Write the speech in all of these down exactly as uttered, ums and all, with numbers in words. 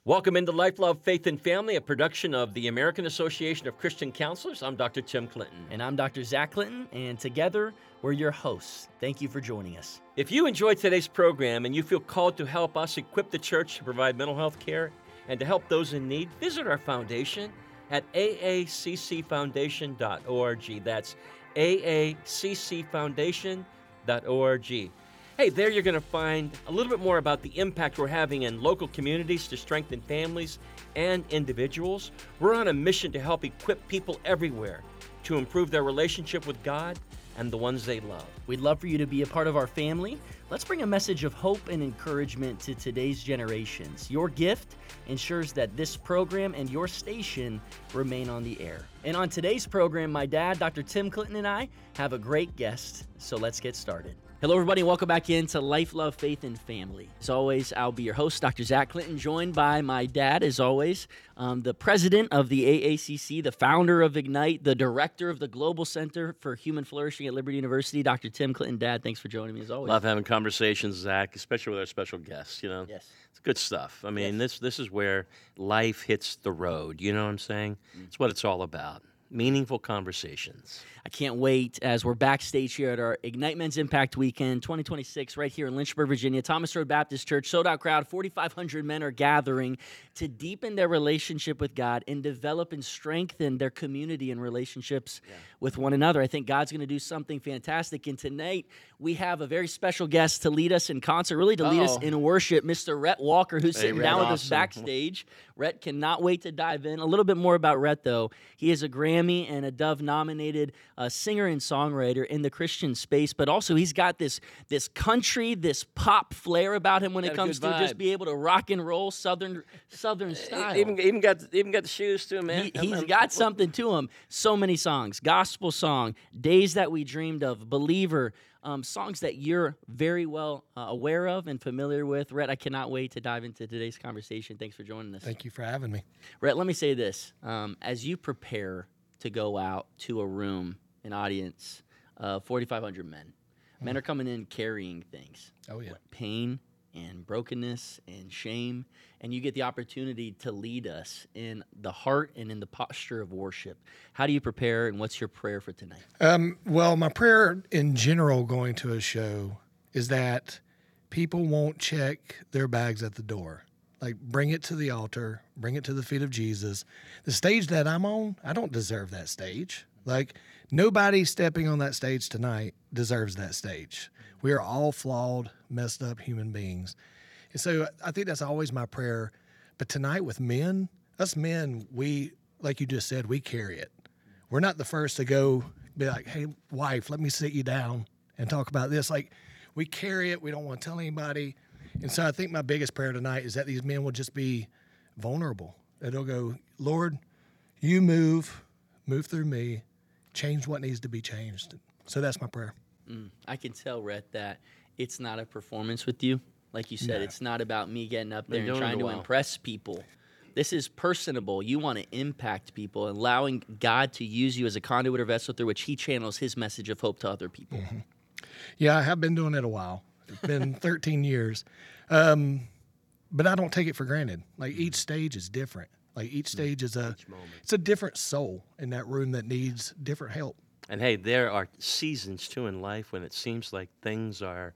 Welcome into Life, Love, Faith, and Family, a production of the American Association of Christian Counselors. I'm Doctor Tim Clinton. And I'm Doctor Zach Clinton, and together we're your hosts. Thank you for joining us. If you enjoyed today's program and you feel called to help us equip the church to provide mental health care and to help those in need, visit our foundation at a a c c foundation dot org. That's a a c c foundation dot org. Hey, there you're going to find a little bit more about the impact we're having in local communities to strengthen families and individuals. We're on a mission to help equip people everywhere to improve their relationship with God and the ones they love. We'd love for you to be a part of our family. Let's bring a message of hope and encouragement to today's generations. Your gift ensures that this program and your station remain on the air. And on today's program, my dad, Doctor Tim Clinton, and I have a great guest, so let's get started. Hello, everybody, and welcome back into Life, Love, Faith, and Family. As always, I'll be your host, Doctor Zach Clinton, joined by my dad, as always, um, the president of the A A C C, the founder of Ignite, the director of the Global Center for Human Flourishing at Liberty University, Doctor Tim Clinton. Dad, thanks for joining me, as always. Love having conversations, Zach, especially with our special guests, you know. Yes. It's good stuff. I mean, Yes. this this is where life hits the road, you know what I'm saying? Mm. It's what it's all about. Meaningful conversations. I can't wait as we're backstage here at our Ignite Men's Impact Weekend twenty twenty-six right here in Lynchburg, Virginia. Thomas Road Baptist Church, sold out crowd, forty-five hundred men are gathering to deepen their relationship with God and develop and strengthen their community and relationships yeah. with one another. I think God's going to do something fantastic. And tonight we have a very special guest to lead us in concert, really to Uh-oh. lead us in worship, Mister Rhett Walker, who's hey, sitting Rhett, down awesome. with us backstage. Rhett cannot wait to dive in. A little bit more about Rhett, though. He is a Grammy and a Dove-nominated uh, singer and songwriter in the Christian space, but also he's got this this country, this pop flair about him when got it comes to vibe. just be able to rock and roll southern southern style. Even even got even got the shoes too, man. He, he's got something to him. So many songs, gospel song, Days That We Dreamed Of, Believer. Um, songs that you're very well uh, aware of and familiar with. Rhett, I cannot wait to dive into today's conversation. Thanks for joining us. Thank you for having me. Rhett, let me say this. Um, as you prepare to go out to a room, an audience, uh, forty-five hundred men, mm. men are coming in carrying things. Oh, yeah. Pain and brokenness and shame, and you get the opportunity to lead us in the heart and in the posture of worship. How do you prepare, and what's your prayer for tonight? Um, well, my prayer in general going to a show is that people won't check their bags at the door. Like, bring it to the altar, bring it to the feet of Jesus. The stage that I'm on, I don't deserve that stage. Like, nobody stepping on that stage tonight deserves that stage. We are all flawed, messed up human beings. And so I think that's always my prayer. But tonight with men, us men, we, like you just said, we carry it. We're not the first to go be like, hey, wife, let me sit you down and talk about this. Like, we carry it. We don't want to tell anybody. And so I think my biggest prayer tonight is that these men will just be vulnerable. That they'll go, Lord, you move, move through me, change what needs to be changed. So that's my prayer. Mm, I can tell, Rhett, that it's not a performance with you. Like you said, no. It's not about me getting up there and trying to impress people. This is personable. You want to impact people, allowing God to use you as a conduit or vessel through which he channels his message of hope to other people. Mm-hmm. Yeah, I have been doing it a while. It's been thirteen years. Um, but I don't take it for granted. Like, each stage is different. Like, each stage is a, it's a different soul in that room that needs different help. And hey, there are seasons too in life when it seems like things are,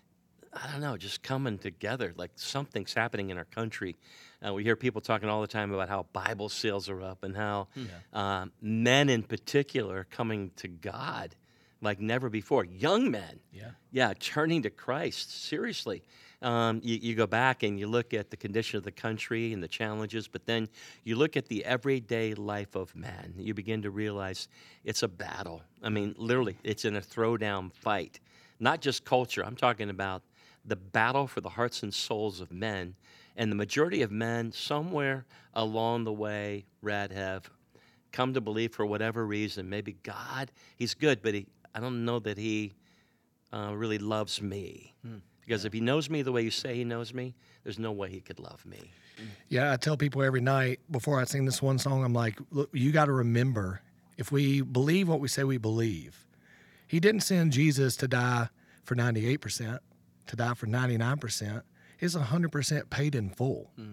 I don't know, just coming together. Like, something's happening in our country. Uh, we hear people talking all the time about how Bible sales are up and how yeah. uh, men in particular are coming to God like never before. Young men, yeah, yeah, turning to Christ. Seriously. Um, you, you go back and you look at the condition of the country and the challenges, but then you look at the everyday life of man. You begin to realize it's a battle. I mean, literally, it's in a throwdown fight. Not just culture. I'm talking about the battle for the hearts and souls of men. And the majority of men, somewhere along the way, Rad, have come to believe for whatever reason, maybe God, he's good, but he, I don't know that he uh, really loves me. Hmm. Because if he knows me the way you say he knows me, there's no way he could love me. Yeah, I tell people every night before I sing this one song, I'm like, look, you got to remember, if we believe what we say we believe, he didn't send Jesus to die for ninety-eight percent, to die for ninety-nine percent. It's one hundred percent paid in full. Mm.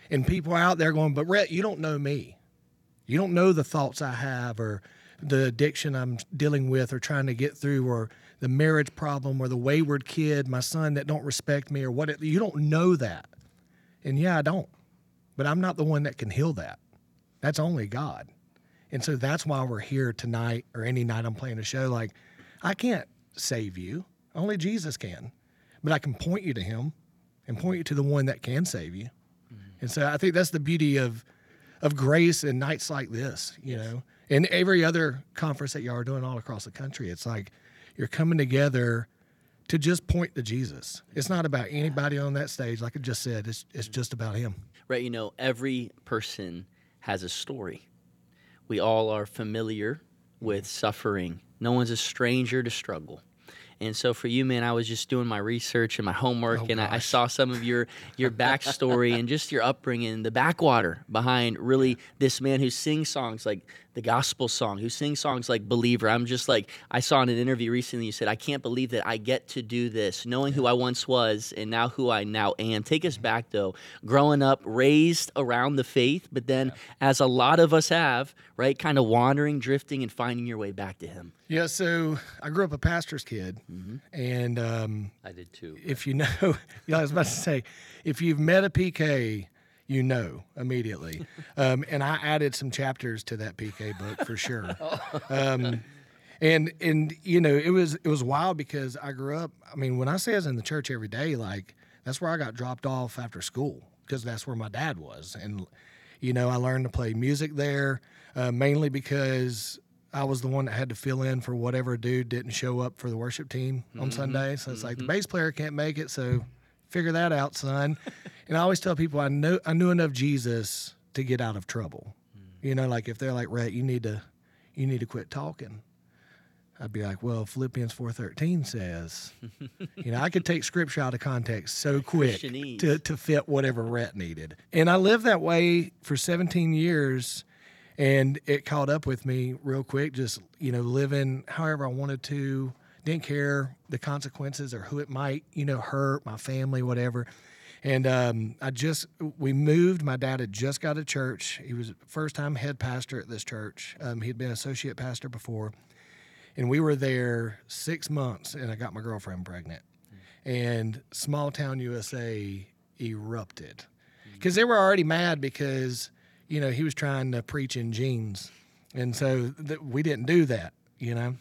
And people out there going, but Rhett, you don't know me. You don't know the thoughts I have or the addiction I'm dealing with or trying to get through or the marriage problem or the wayward kid, my son that don't respect me or what. It, you don't know that. And yeah, I don't. But I'm not the one that can heal that. That's only God. And so that's why we're here tonight or any night I'm playing a show. Like, I can't save you. Only Jesus can. But I can point you to him and point you to the one that can save you. Mm-hmm. And so I think that's the beauty of of grace and nights like this, you yes. know. And every other conference that y'all are doing all across the country, it's like you're coming together to just point to Jesus. It's not about anybody on that stage. Like I just said, it's it's just about him. Right, you know, every person has a story. We all are familiar with suffering. No one's a stranger to struggle. And so for you, man, I was just doing my research and my homework, oh, and I, I saw some of your your backstory and just your upbringing, the backwater behind really this man who sings songs like the gospel song, who sings songs like Believer. I'm just like, I saw in an interview recently, you said, I can't believe that I get to do this, knowing who I once was and now who I now am. Take us back, though, growing up, raised around the faith, but then, yeah. as a lot of us have, right, kind of wandering, drifting, and finding your way back to him. Yeah, so I grew up a pastor's kid, mm-hmm. and um, I did too. If you know, you know, I was about to say, if you've met a P K, you know immediately. Um, and I added some chapters to that P K book for sure. Um, and and you know, it was it was wild because I grew up. I mean, when I say I was in the church every day, like that's where I got dropped off after school because that's where my dad was, and you know, I learned to play music there uh, mainly because I was the one that had to fill in for whatever dude didn't show up for the worship team on mm-hmm. Sunday. So it's mm-hmm. like the bass player can't make it, so figure that out, son. And I always tell people I know I knew enough Jesus to get out of trouble. Mm-hmm. You know, like if they're like, Rhett, you need to you need to quit talking. I'd be like, well, Philippians four thirteen says, you know, I could take scripture out of context so quick to, to fit whatever Rhett needed. And I lived that way for seventeen years. And it caught up with me real quick, just, you know, living however I wanted to, didn't care the consequences or who it might, you know, hurt, my family, whatever. And um, I just, we moved. My dad had just got a church. He was first-time head pastor at this church. Um, he'd been associate pastor before. And we were there six months, and I got my girlfriend pregnant. Mm-hmm. And small-town U S A erupted. Because mm-hmm. they were already mad because you know, he was trying to preach in jeans. And so th- we didn't do that, you know.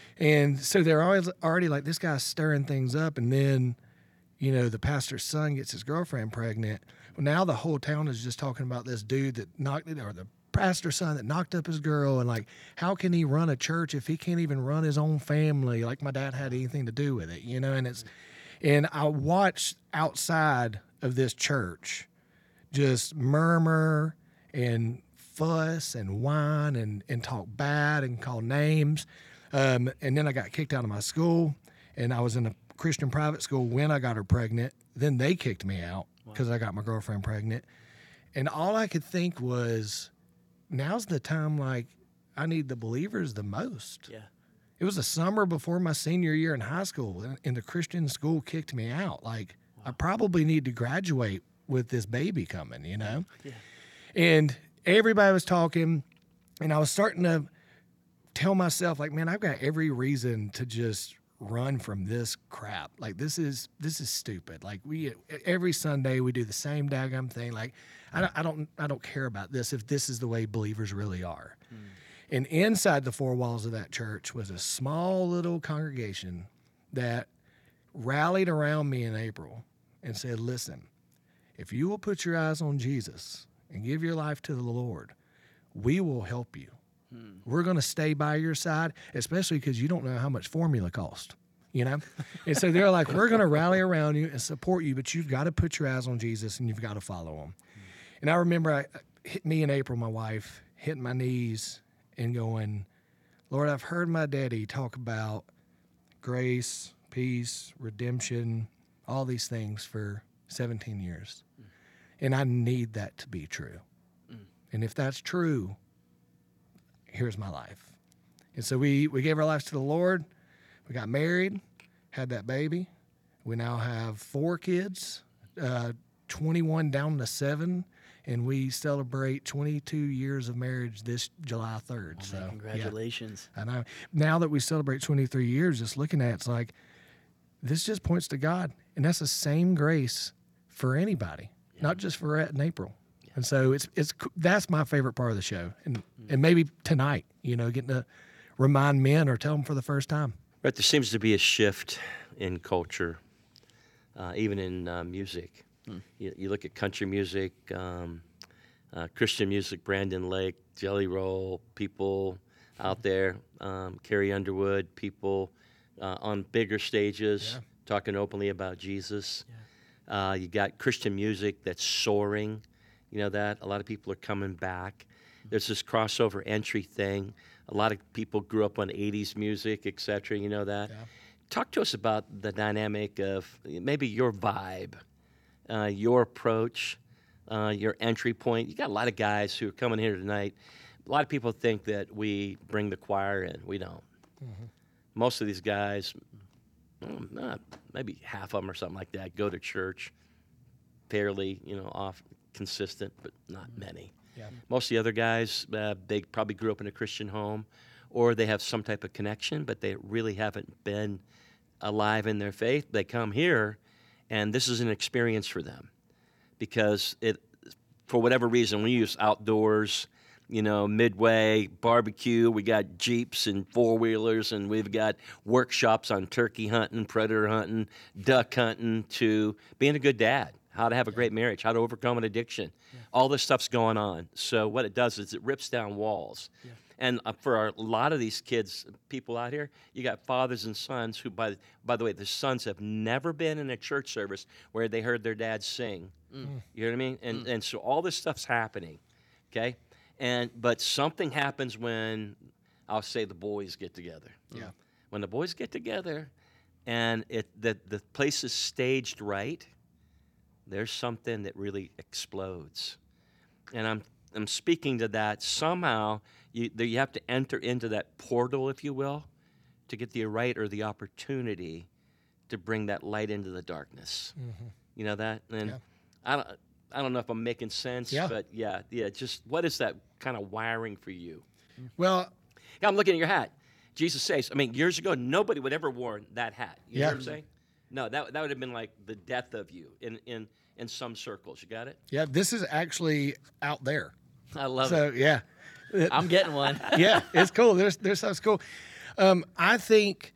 And so they're always already like, this guy's stirring things up. And then, you know, the pastor's son gets his girlfriend pregnant. Well, now the whole town is just talking about this dude that knocked it, or the pastor's son that knocked up his girl. And like, how can he run a church if he can't even run his own family? Like my dad had anything to do with it, you know. And it's, and I watched outside of this church just murmur and fuss and whine and, and talk bad and call names. Um, and then I got kicked out of my school, and I was in a Christian private school when I got her pregnant. Then they kicked me out because wow. I got my girlfriend pregnant. And all I could think was, now's the time, like, I need the believers the most. Yeah. It was the summer before my senior year in high school, and, and the Christian school kicked me out. Like, wow. I probably need to graduate with this baby coming, you know? Yeah. And everybody was talking, and I was starting to tell myself, like, man, I've got every reason to just run from this crap. Like, this is this is stupid. Like, we every Sunday we do the same daggum thing. Like, I don't I don't I don't care about this if this is the way believers really are. Mm. And inside the four walls of that church was a small little congregation that rallied around me in April and said, listen, if you will put your eyes on Jesus and give your life to the Lord, we will help you. Hmm. We're going to stay by your side, especially because you don't know how much formula costs, you know? And so they're like, we're going to rally around you and support you, but you've got to put your eyes on Jesus and you've got to follow him. Hmm. And I remember I hit me in April, my wife, hitting my knees and going, Lord, I've heard my daddy talk about grace, peace, redemption, all these things for seventeen years. Hmm. And I need that to be true. Mm. And if that's true, here's my life. And so we, we gave our lives to the Lord. We got married, had that baby. We now have four kids, uh, twenty-one down to seven. and we celebrate twenty-two years of marriage this July third. Oh, so man, yeah. congratulations. I know. Now that we celebrate twenty-three years, just looking at it, it's like this just points to God, and that's the same grace for anybody, Yeah. not just for Rhett and April. Yeah. And so it's it's that's my favorite part of the show, and mm. and maybe tonight, you know, getting to remind men or tell them for the first time. Right, there seems to be a shift in culture, uh, even in uh, music. Hmm. You, you look at country music, um, uh, Christian music, Brandon Lake, Jelly Roll, people out there, um, Carrie Underwood, people uh, on bigger stages yeah. talking openly about Jesus. Yeah. Uh, you got Christian music that's soaring. You know that? A lot of people are coming back. There's this crossover entry thing. A lot of people grew up on eighties music, et cetera. You know that? Yeah. Talk to us about the dynamic of maybe your vibe, uh, your approach, uh, your entry point. You got a lot of guys who are coming here tonight. A lot of people think that we bring the choir in. We don't. Mm-hmm. Most of these guys, well, not, maybe half of them or something like that, go to church fairly, you know, off consistent, but not mm-hmm. many. Yeah. Most of the other guys, uh, they probably grew up in a Christian home, or they have some type of connection, but they really haven't been alive in their faith. They come here, and this is an experience for them because it, for whatever reason, we use outdoors, you know, Midway, barbecue. We got Jeeps and four-wheelers, and we've got workshops on turkey hunting, predator hunting, duck hunting, to being a good dad. How to have a great marriage, how to overcome an addiction. Yeah. All this stuff's going on. So what it does is it rips down walls. Yeah. And uh, for our, a lot of these kids, people out here, you got fathers and sons who, by, by the way, the sons have never been in a church service where they heard their dad sing. Mm. You know what I mean? And, mm. and so all this stuff's happening, okay? And but something happens when, I'll say, the boys get together. Yeah. When the boys get together and it the, the place is staged right, there's something that really explodes. And I'm I'm speaking to that. Somehow, you, you have to enter into that portal, if you will, to get the right or the opportunity to bring that light into the darkness. Mm-hmm. You know that? And yeah. I don't I don't know if I'm making sense, yeah. but yeah, yeah, just what is that kind of wiring for you? Well, yeah, I'm looking at your hat. Jesus says, I mean, years ago, nobody would ever wear that hat. You yeah. know what I'm saying? No, that that would have been like the death of you in, in, in some circles. You got it? Yeah, this is actually out there. I love so, it. So, yeah. I'm getting one. Yeah, it's cool. There's, there's stuff's cool. Um, I think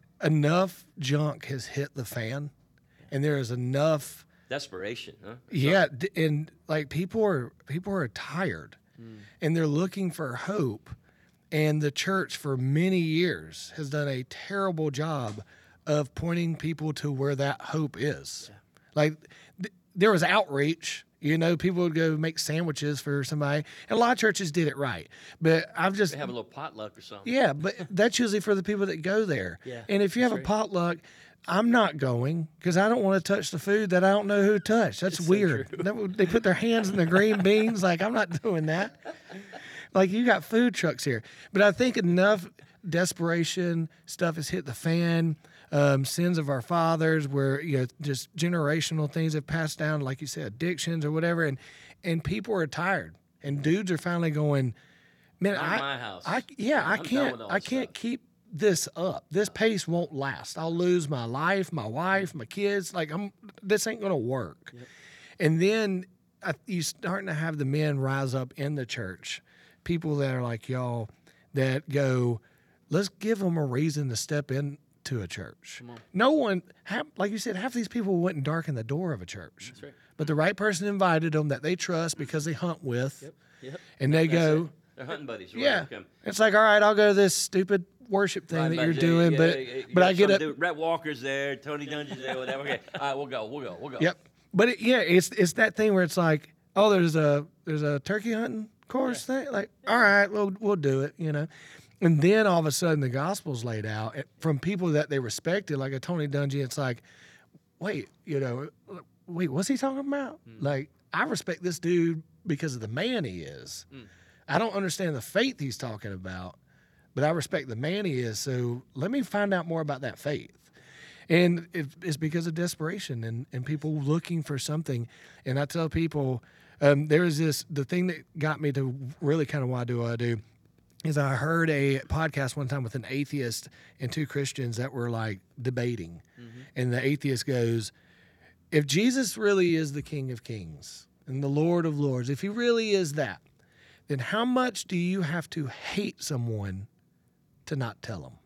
enough junk has hit the fan, and there is enough desperation, huh? Yeah, d- and like people are people are tired, mm. and they're looking for hope. And the church, for many years, has done a terrible job of pointing people to where that hope is. Yeah. Like th- there was outreach. You know, people would go make sandwiches for somebody, and a lot of churches did it right. But I've just they have a little potluck or something. Yeah, but that's usually for the people that go there. Yeah, and if you have right. a potluck, I'm not going because I don't want to touch the food that I don't know who touched. That's it's weird. So that, they put their hands in the green beans. Like, I'm not doing that. Like, you got food trucks here. But I think enough desperation stuff has hit the fan. Um, sins of our fathers, where you know just generational things have passed down, like you said, addictions or whatever, and and people are tired, and dudes are finally going, man, Not I, my house. I yeah, I'm I done can't, with all I this can't stuff. keep this up. This pace won't last. I'll lose my life, my wife, my kids. Like I'm, this ain't gonna work. Yep. And then I, you starting to have the men rise up in the church, people that are like y'all, that go, let's give them a reason to step in. To a church. No one, half, like you said, half these people wouldn't darken the door of a church. That's right. But the right person invited them that they trust because they hunt with. Yep. Yep. And they That's go, it. They're hunting buddies. Right? yeah. Okay. It's like, all right, I'll go to this stupid worship thing Right, that but you're yeah, doing, yeah, but yeah, you but got I get some up. dude- Rhett Walker's there, Tony Dungy's there, whatever. Okay, all right, we'll go, we'll go, we'll go, we'll go. Yep. But it, yeah, it's it's that thing where it's like, oh, there's a there's a turkey hunting course yeah. thing. Like, all right, we'll we'll do it, you know. And then all of a sudden the gospel's laid out from people that they respected, like a Tony Dungy. It's like, wait, you know, wait, what's he talking about? Mm. Like, I respect this dude because of the man he is. Mm. I don't understand the faith he's talking about, but I respect the man he is. So let me find out more about that faith. And it, it's because of desperation and, and people looking for something. And I tell people, um, there's this the thing that got me to really kind of why do I do is I heard a podcast one time with an atheist and two Christians that were like debating, mm-hmm. and the atheist goes, "If Jesus really is the King of Kings and the Lord of Lords, if he really is that, then how much do you have to hate someone to not tell them?"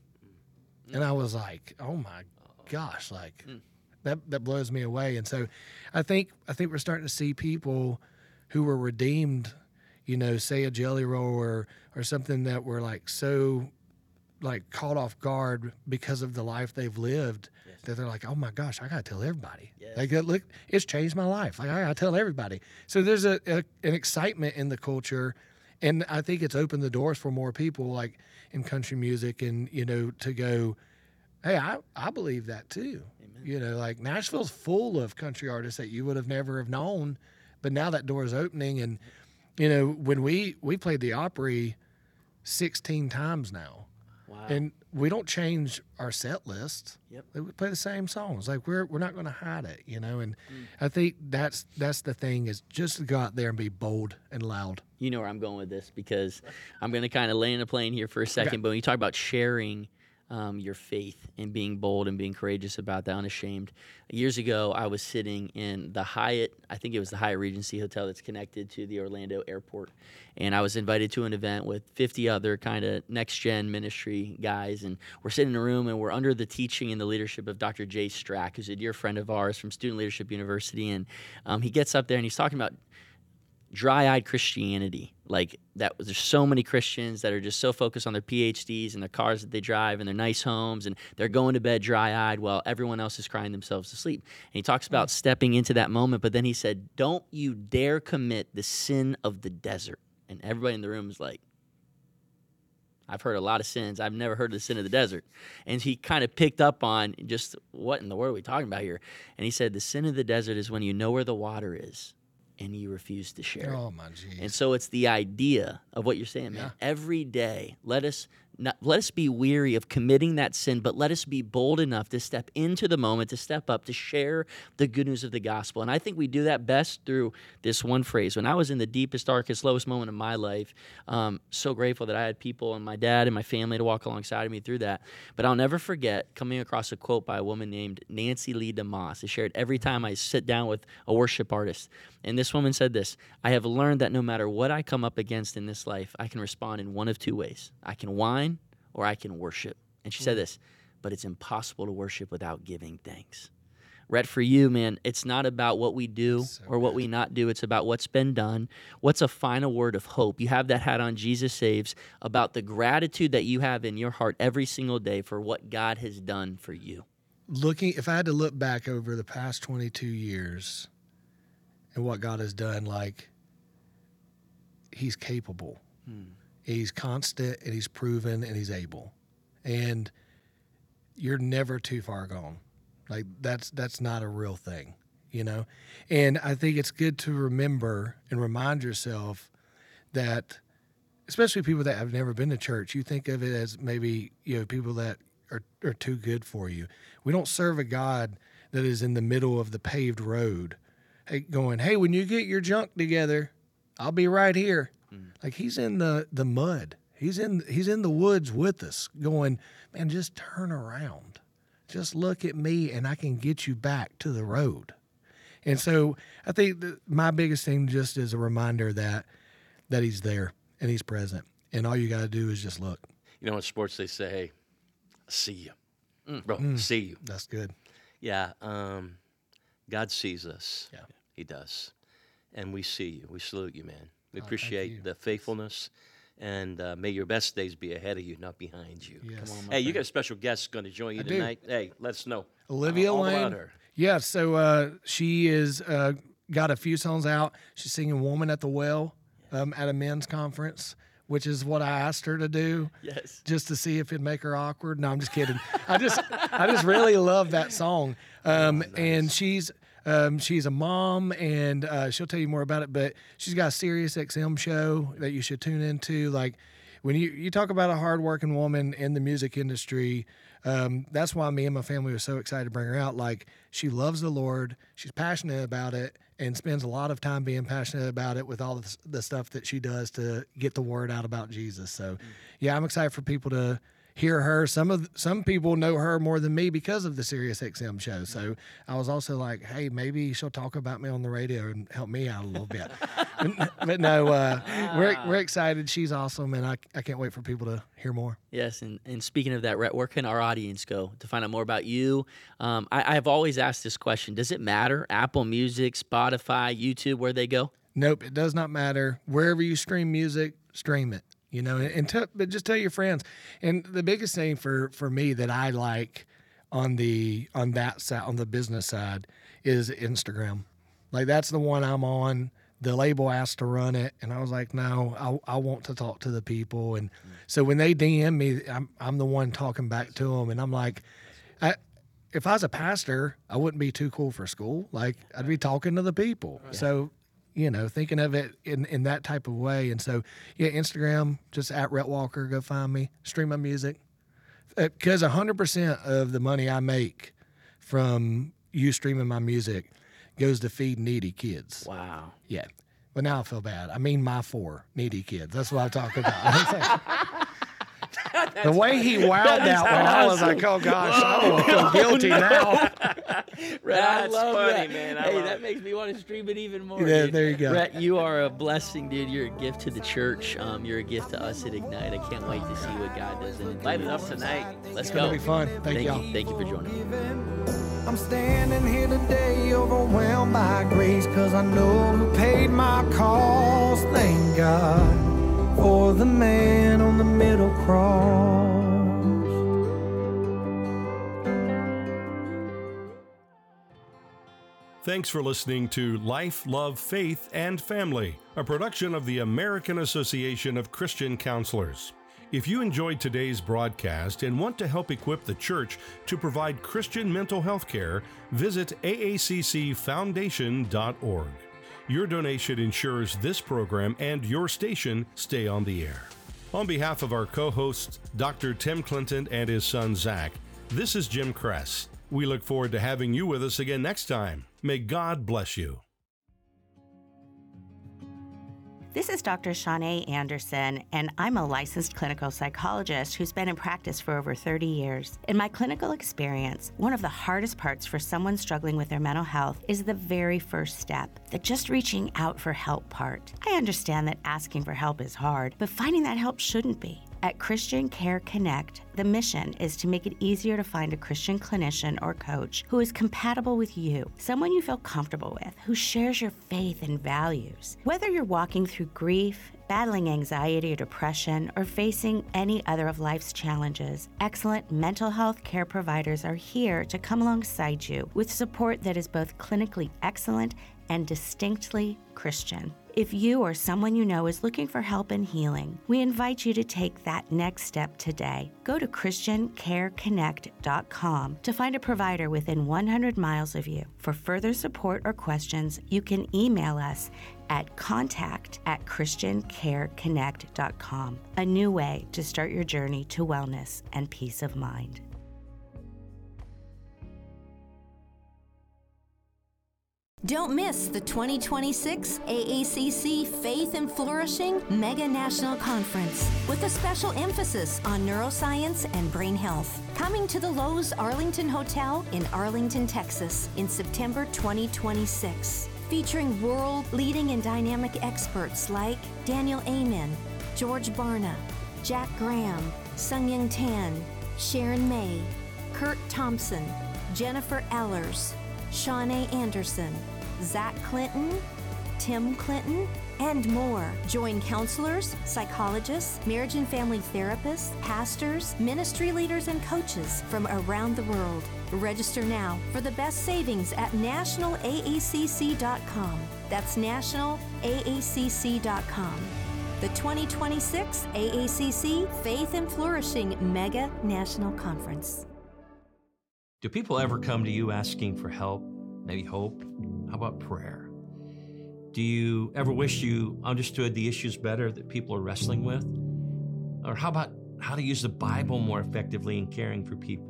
Mm. And I was like, "Oh my gosh, like mm. that that blows me away." And so, I think I think we're starting to see people who were redeemed, you know, say a Jelly Roll or or something that were like so like caught off guard because of the life they've lived. Yes. That they're like, "Oh my gosh, I gotta tell everybody." Yes. Like, look, it's changed my life. Like, I gotta tell everybody. So there's a, a an excitement in the culture, and I think it's opened the doors for more people, like in country music, and you know, to go, "Hey, I I believe that too." Amen. You know, like Nashville's full of country artists that you would have never have known, but now that door is opening, and you know, when we we played the Opry sixteen times now. Wow. And we don't change our set list. Yep. We play the same songs. Like we're we're not going to hide it, you know. And mm. I think that's that's the thing is just to go out there and be bold and loud. You know where I'm going with this because I'm going to kind of lay in a plane here for a second. Okay. But when you talk about sharing um, your faith and being bold and being courageous about that, unashamed. Years ago, I was sitting in the Hyatt. I think it was the Hyatt Regency Hotel that's connected to the Orlando airport. And I was invited to an event with fifty other kind of next-gen ministry guys, and we're sitting in a room, and we're under the teaching and the leadership of Doctor Jay Strack, who's a dear friend of ours from Student Leadership University, and um, he gets up there, and he's talking about dry-eyed Christianity. Like, that there's so many Christians that are just so focused on their P H Ds and the cars that they drive and their nice homes, and they're going to bed dry-eyed while everyone else is crying themselves to sleep. And he talks about stepping into that moment, but then he said, "Don't you dare commit the sin of the desert." And everybody in the room is like, I've heard a lot of sins. I've never heard of the sin of the desert. And he kind of picked up on just, what in the world are we talking about here? And he said, the sin of the desert is when you know where the water is and you refuse to share it. Oh, my geez. And so it's the idea of what you're saying, man. Yeah. Every day, let us not, let us be weary of committing that sin, but let us be bold enough to step into the moment, to step up, to share the good news of the gospel. And I think we do that best through this one phrase. When I was in the deepest, darkest, lowest moment of my life, um, so grateful that I had people and my dad and my family to walk alongside of me through that. But I'll never forget coming across a quote by a woman named Nancy Lee DeMoss. I share it every time I sit down with a worship artist. And this woman said this: "I have learned that no matter what I come up against in this life, I can respond in one of two ways. I can whine or I can worship." And she said this, "But it's impossible to worship without giving thanks." Rhett, for you, man, it's not about what we do so or what good. we not do. It's about what's been done. What's a final word of hope? You have that hat on, Jesus Saves, about the gratitude that you have in your heart every single day for what God has done for you. Looking, if I had to look back over the past twenty-two years and what God has done, like, he's capable. Hmm. He's constant, and he's proven, and he's able. And you're never too far gone. Like, that's that's not a real thing, you know? And I think it's good to remember and remind yourself that, especially people that have never been to church, you think of it as maybe, you know, people that are, are too good for you. We don't serve a God that is in the middle of the paved road, hey, going, "Hey, when you get your junk together, I'll be right here." Mm. Like, he's in the, the mud. He's in he's in the woods with us going, "Man, just turn around. Just look at me, and I can get you back to the road." And so I think that my biggest thing just is a reminder that that he's there and he's present. And all you got to do is just look. You know, in sports, they say, "Hey, I see you." Mm. Bro, Mm. see you. That's good. Yeah. Um, God sees us. Yeah. He does. And we see you. We salute you, man. We Oh, appreciate thank you. the faithfulness. And uh, may your best days be ahead of you, not behind you. Yes. Come on, my Hey, you friend. got a special guest going to join you I do. tonight. Hey, let us know. Olivia all, all Lane. about her. Yeah, so uh, she is uh, got a few songs out. She's singing "Woman at the Well" um, at a men's conference, which is what I asked her to do, Yes. just to see if it'd make her awkward. No, I'm just kidding. I just I just really love that song. Um, Oh, nice. And she's um, she's a mom, and uh, she'll tell you more about it. But she's got a Sirius X M show that you should tune into. Like, when you, you talk about a hardworking woman in the music industry, um, that's why me and my family were so excited to bring her out. Like, she loves the Lord, she's passionate about it, and spends a lot of time being passionate about it with all the, the stuff that she does to get the word out about Jesus. So, yeah, I'm excited for people to hear her. Some of some people know her more than me because of the Sirius X M show. So I was also like, hey, maybe she'll talk about me on the radio and help me out a little bit. but, but no, uh, we're we're excited. She's awesome, and I I can't wait for people to hear more. Yes, and, and speaking of that, Rhett, where can our audience go to find out more about you? Um, I, I've always asked this question. Does it matter? Apple Music, Spotify, YouTube, where they go? Nope, it does not matter. Wherever you stream music, stream it. You know, and, and tell, but just tell your friends. And the biggest thing for, for me that I like on the on that side, on the business side, is Instagram. Like, that's the one I'm on. The label asked to run it, and I was like, no, I, I want to talk to the people. And so when they D M me, I'm I'm the one talking back to them, and I'm like, I, if I was a pastor, I wouldn't be too cool for school. Like, I'd be talking to the people. Right. So, you know, thinking of it in, in that type of way. And so, yeah, Instagram, just at Rhett Walker, go find me, stream my music. Because uh, one hundred percent of the money I make from you streaming my music goes to feed needy kids. Wow. Yeah. But now I feel bad. I mean my four needy kids. That's what I'm talking about. The way he wowed that one, I was like, oh, gosh, Whoa. I feel guilty now. Rhett, I That's love funny, that. man. I Hey, love that it. makes me want to stream it even more. Yeah, dude. there you go. Rhett, you are a blessing, dude. You're a gift to the church. Um, you're a gift to us at Ignite. I can't wait to see what God does. And Light it up tonight. Let's It's go. going to be fun. Thank, Thank y'all. you. Thank you for joining me. I'm standing here today overwhelmed by grace, 'cause I know who paid my cost. Thank God for the man on the middle cross. Thanks for listening to Life, Love, Faith, and Family, a production of the American Association of Christian Counselors. If you enjoyed today's broadcast and want to help equip the church to provide Christian mental health care, visit A A C C foundation dot org. Your donation ensures this program and your station stay on the air. On behalf of our co-hosts, Doctor Tim Clinton and his son Zach, this is Jim Kress. We look forward to having you with us again next time. May God bless you. This is Doctor Shanae Anderson, and I'm a licensed clinical psychologist who's been in practice for over thirty years. In my clinical experience, one of the hardest parts for someone struggling with their mental health is the very first step, the just reaching out for help part. I understand that asking for help is hard, but finding that help shouldn't be. At Christian Care Connect, the mission is to make it easier to find a Christian clinician or coach who is compatible with you, someone you feel comfortable with, who shares your faith and values. Whether you're walking through grief, battling anxiety or depression, or facing any other of life's challenges, excellent mental health care providers are here to come alongside you with support that is both clinically excellent and distinctly Christian. If you or someone you know is looking for help and healing, we invite you to take that next step today. Go to Christian Care Connect dot com to find a provider within one hundred miles of you. For further support or questions, you can email us at contact at Christian Care Connect dot com. A new way to start your journey to wellness and peace of mind. Don't miss the twenty twenty-six A A C C Faith and Flourishing Mega National Conference with a special emphasis on neuroscience and brain health. Coming to the Lowe's Arlington Hotel in Arlington, Texas in September twenty twenty-six. Featuring world-leading and dynamic experts like Daniel Amen, George Barna, Jack Graham, Sung-Young Tan, Sharon May, Kurt Thompson, Jennifer Ellers, Shanae Anderson, Zach Clinton, Tim Clinton, and more. Join counselors, psychologists, marriage and family therapists, pastors, ministry leaders, and coaches from around the world. Register now for the best savings at national A A C C dot com. That's national A A C C dot com. The twenty twenty-six A A C C Faith and Flourishing Mega National Conference. Do people ever come to you asking for help, maybe hope? How about prayer? Do you ever wish you understood the issues better that people are wrestling with? Or how about how to use the Bible more effectively in caring for people?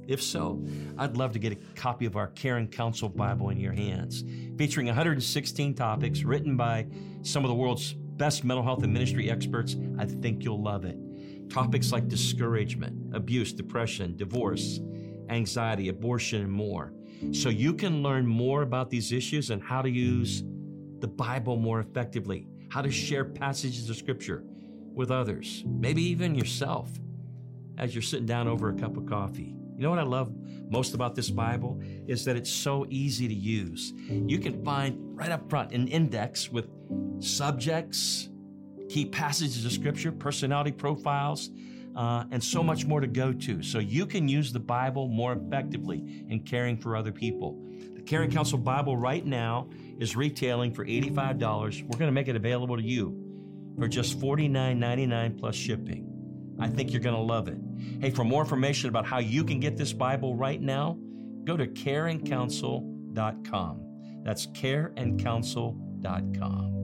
If so, I'd love to get a copy of our Care and Counsel Bible in your hands, featuring one hundred sixteen topics written by some of the world's best mental health and ministry experts. I think you'll love it. Topics like discouragement, abuse, depression, divorce, anxiety, abortion, and more. So you can learn more about these issues and how to use the Bible more effectively, how to share passages of Scripture with others, maybe even yourself, as you're sitting down over a cup of coffee. You know what I love most about this Bible is that it's so easy to use. You can find right up front an index with subjects, key passages of Scripture, personality profiles, uh, and so much more to go to. So you can use the Bible more effectively in caring for other people. The Care and Counsel Bible right now is retailing for eighty-five dollars. We're going to make it available to you for just forty-nine ninety-nine plus shipping. I think you're going to love it. Hey, for more information about how you can get this Bible right now, go to care and counsel dot com. That's care and counsel dot com.